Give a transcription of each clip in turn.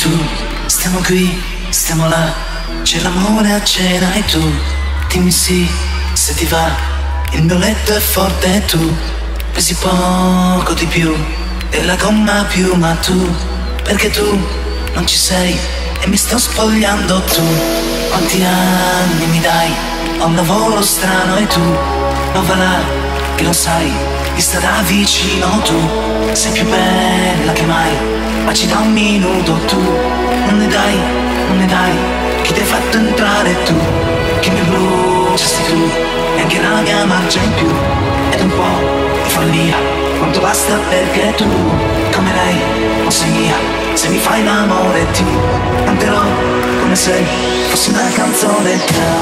tu, stiamo qui, stiamo là, c'è l'amore a cena e tu, dimmi sì, se ti va, il mio letto è forte e tu, pesi poco di più, della gomma più, ma tu, perché tu non ci sei e mi sto spogliando tu, quanti anni mi dai, ho un lavoro strano e tu, ma va là, che lo sai, mi starà vicino tu, sei più bella che mai, ma ci dà un minuto tu, non ne dai, non ne dai, chi ti hai fatto entrare tu, che mi bruciasti tu, e anche la mia marcia in più, ed un po' di follia, quanto basta perché tu, come lei, non sei mia, se mi fai l'amore ti canterò come se fossi una canzone,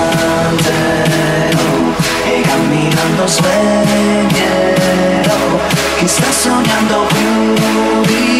canterò e camminando sveglierò chi sta sognando più di